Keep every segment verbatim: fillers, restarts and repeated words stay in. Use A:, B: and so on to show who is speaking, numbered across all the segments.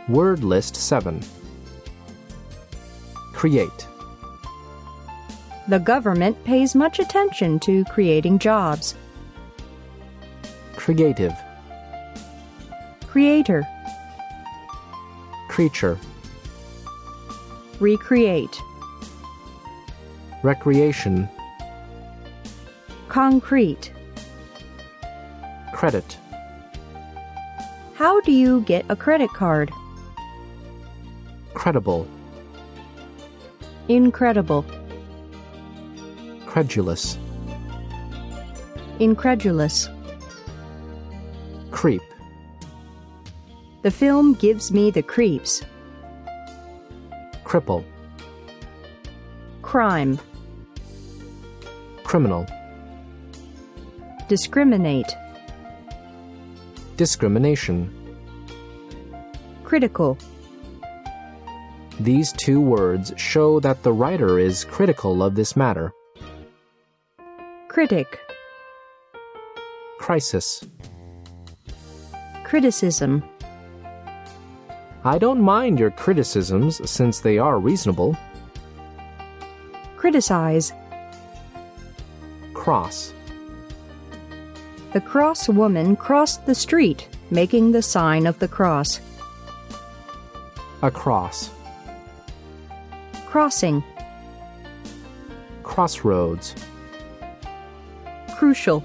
A: Word list seven. Create.
B: The government pays much attention to creating jobs.
A: Creative.
B: Creator.
A: Creature.
B: Recreate.
A: Recreation.
B: Concrete.
A: Credit.
B: How do you get a credit card?
A: Credible.
B: Incredible.
A: Credulous.
B: Incredulous.
A: Creep.
B: The film gives me the creeps.
A: Cripple.
B: Crime.
A: Criminal.
B: Discriminate.
A: Discrimination.
B: Critical.
A: These two words show that the writer is critical of this matter.
B: Critic.
A: Crisis.
B: Criticism.
A: I don't mind your criticisms since they are reasonable.
B: Criticize.
A: Cross.
B: The cross woman crossed the street, making the sign of the cross.
A: Across.
B: Crossing.
A: Crossroads.
B: Crucial.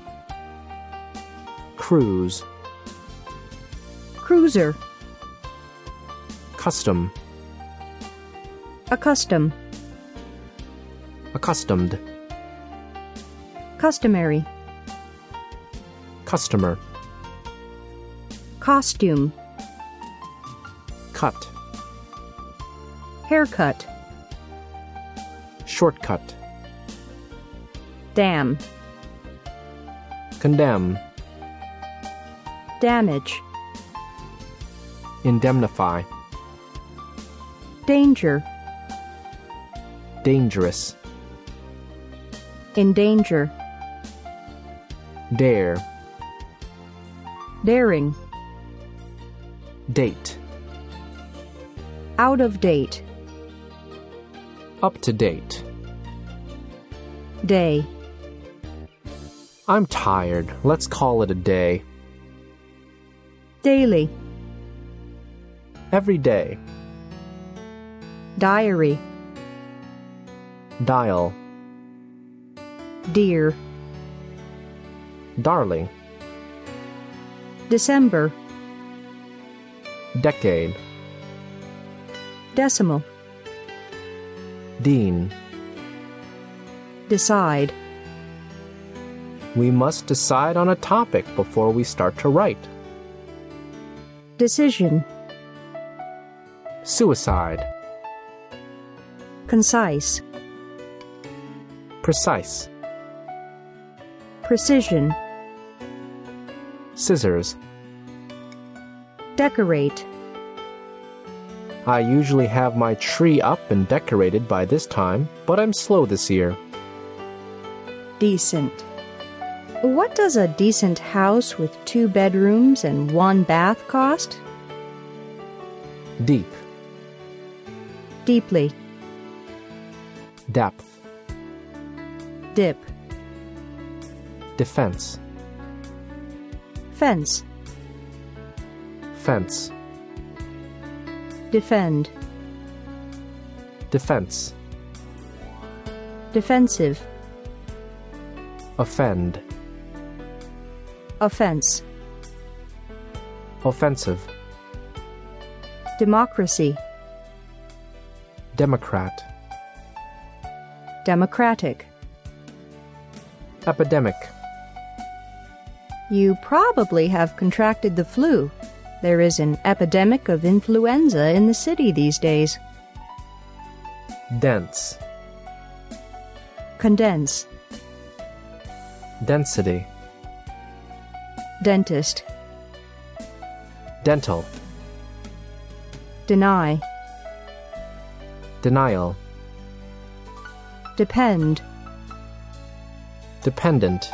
A: Cruise.
B: Cruiser.
A: Custom.
B: Accustom.
A: Accustomed.
B: Customary.
A: Customer.
B: Costume.
A: Cut.
B: Haircut.
A: Shortcut.
B: Dam.
A: Condemn.
B: Damage.
A: Indemnify.
B: Danger.
A: Dangerous.
B: Endanger.
A: Dare.
B: Daring.
A: Date.
B: Out of date.
A: Up to date.
B: Day.
A: I'm tired. Let's call it a day.
B: Daily.
A: Every day.
B: Diary.
A: Dial.
B: Dear.
A: Darling.
B: December.
A: Decade.
B: Decimal.
A: Dean.
B: Decide.
A: We must decide on a topic before we start to write.
B: Decision.
A: Suicide.
B: Concise.
A: Precise.
B: Precision.
A: Scissors.
B: Decorate.
A: I usually have my tree up and decorated by this time, but I'm slow this year.
B: Decent. What does a decent house with two bedrooms and one bath cost?
A: Deep.
B: Deeply.
A: Depth.
B: Dip.
A: Defense.
B: Fence.
A: Fence.
B: Defend.
A: Defense.
B: Defensive.
A: Offend.
B: Offense.
A: Offensive.
B: Democracy.
A: Democrat.
B: Democratic.
A: Epidemic.
B: You probably have contracted the flu. There is an epidemic of influenza in the city these days.
A: Dense.
B: Condense.
A: Density.
B: Dentist.
A: Dental.
B: Deny.
A: Denial.
B: Depend.
A: Dependent.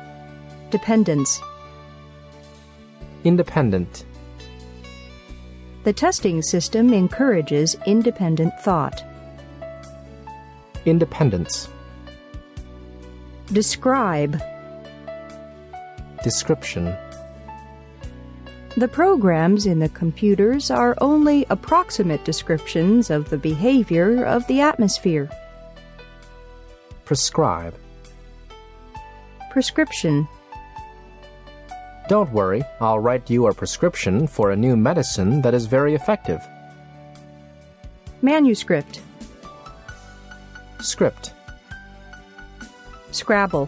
B: Dependence.
A: Independent.
B: The testing system encourages independent thought.
A: Independence.
B: Describe.
A: Description.
B: The programs in the computers are only approximate descriptions of the behavior of the atmosphere.
A: Prescribe.
B: Prescription.
A: Don't worry, I'll write you a prescription for a new medicine that is very effective.
B: Manuscript.
A: Script.
B: Scrabble.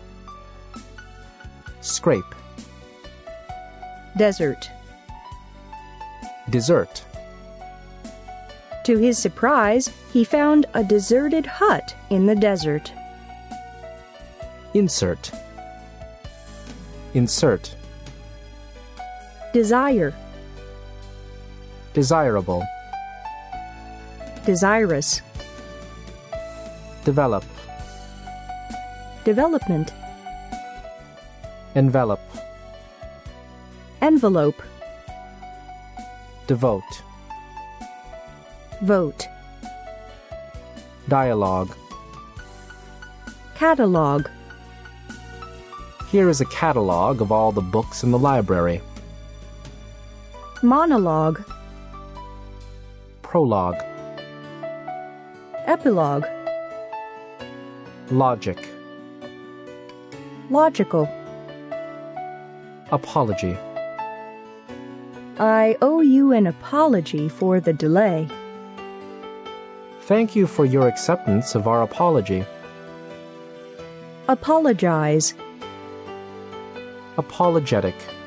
A: Scrape.
B: Desert.
A: Dessert.
B: To his surprise, he found a deserted hut in the desert.
A: Insert. Insert.
B: Desire.
A: Desirable.
B: Desirous.
A: Develop.
B: Development.
A: Envelop.
B: Envelope.
A: Devote.
B: Vote.
A: Dialogue.
B: Catalog.
A: Here is a catalog of all the books in the library.
B: Monologue.
A: Prologue.
B: Epilogue.
A: Logic.
B: Logical.
A: Apology.
B: I owe you an apology for the delay.
A: Thank you for your acceptance of our apology.
B: Apologize.
A: Apologetic.